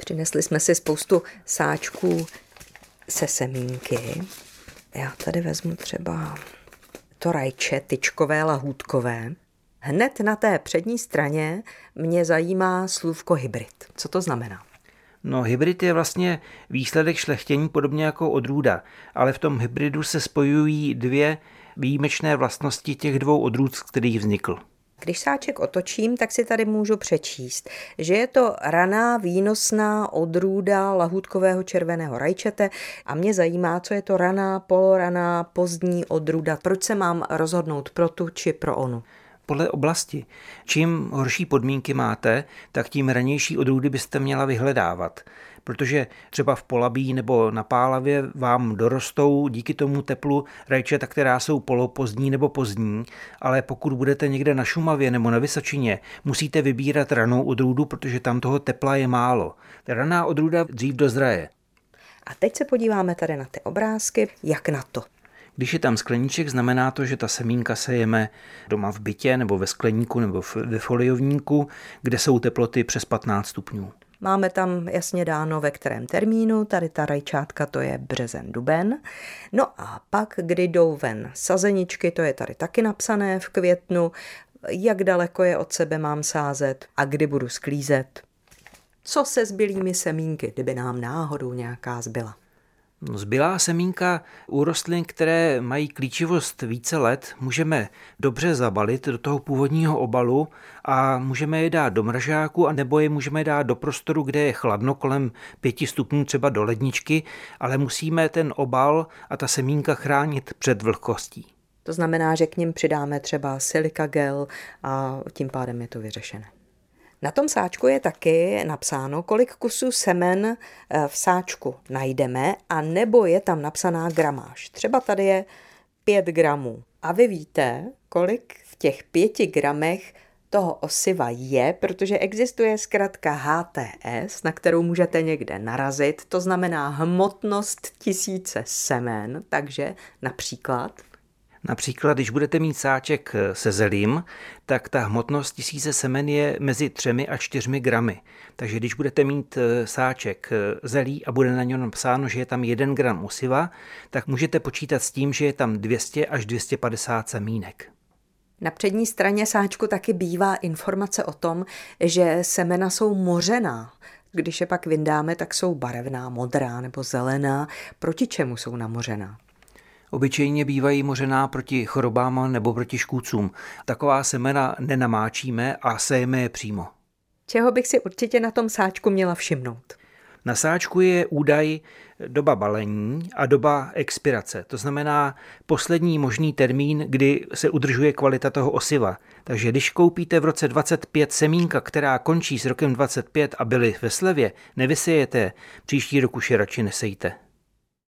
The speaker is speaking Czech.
Přinesli jsme si spoustu sáčků se semínky. Já tady vezmu třeba to rajče tyčkové, lahůdkové. Hned na té přední straně mě zajímá slůvko hybrid. Co to znamená? No, hybrid je vlastně výsledek šlechtění podobně jako odrůda, ale v tom hybridu se spojují dvě výjimečné vlastnosti těch dvou odrůd, z kterých vznikl. Když sáček otočím, tak si tady můžu přečíst, že je to raná výnosná odrůda lahůdkového červeného rajčete a mě zajímá, co je to raná, poloraná, pozdní odrůda. Proč se mám rozhodnout pro tu či pro onu? Podle oblasti. Čím horší podmínky máte, tak tím ranější odrůdy byste měla vyhledávat. Protože třeba v Polabí nebo na Pálavě vám dorostou díky tomu teplu rajčata, která jsou polopozdní nebo pozdní, ale pokud budete někde na Šumavě nebo na Vysočině, musíte vybírat ranou odrůdu, protože tam toho tepla je málo. Ta raná odrůda dřív dozraje. A teď se podíváme tady na ty obrázky, jak na to. Když je tam skleníček, znamená to, že ta semínka sejeme doma v bytě nebo ve skleníku nebo ve foliovníku, kde jsou teploty přes 15 stupňů. Máme tam jasně dáno, ve kterém termínu, tady ta rajčátka, to je březen, duben. No a pak, kdy jdou ven sazeničky, to je tady taky napsané v květnu, jak daleko je od sebe mám sázet a kdy budu sklízet. Co se zbylými semínky, kdyby nám náhodou nějaká zbyla? Zbylá semínka u rostlin, které mají klíčivost více let, můžeme dobře zabalit do toho původního obalu a můžeme je dát do mrazáku, anebo je můžeme dát do prostoru, kde je chladno, kolem 5 stupňů, třeba do ledničky, ale musíme ten obal a ta semínka chránit před vlhkostí. To znamená, že k nim přidáme třeba silika gel a tím pádem je to vyřešené. Na tom sáčku je taky napsáno, kolik kusů semen v sáčku najdeme, a nebo je tam napsaná gramáž. Třeba tady je 5 gramů. A vy víte, kolik v těch 5 gramech toho osiva je, protože existuje zkratka HTS, na kterou můžete někde narazit. To znamená hmotnost 1000 semen, takže Například, když budete mít sáček se zelím, tak ta hmotnost 1000 semen je mezi 3 a 4 gramy. Takže když budete mít sáček zelí a bude na něm napsáno, že je tam 1 gram osiva, tak můžete počítat s tím, že je tam 200 až 250 semínek. Na přední straně sáčku taky bývá informace o tom, že semena jsou mořená. Když je pak vyndáme, tak jsou barevná, modrá nebo zelená. Proti čemu jsou namořená? Obyčejně bývají mořená proti chorobám nebo proti škůdcům. Taková semena nenamáčíme a sejeme je přímo. Čeho bych si určitě na tom sáčku měla všimnout? Na sáčku je údaj doba balení a doba expirace. To znamená poslední možný termín, kdy se udržuje kvalita toho osiva. Takže když koupíte v roce 25 semínka, která končí s rokem 25 a byly ve slevě, nevysejete, příští rok už je radši nesejte.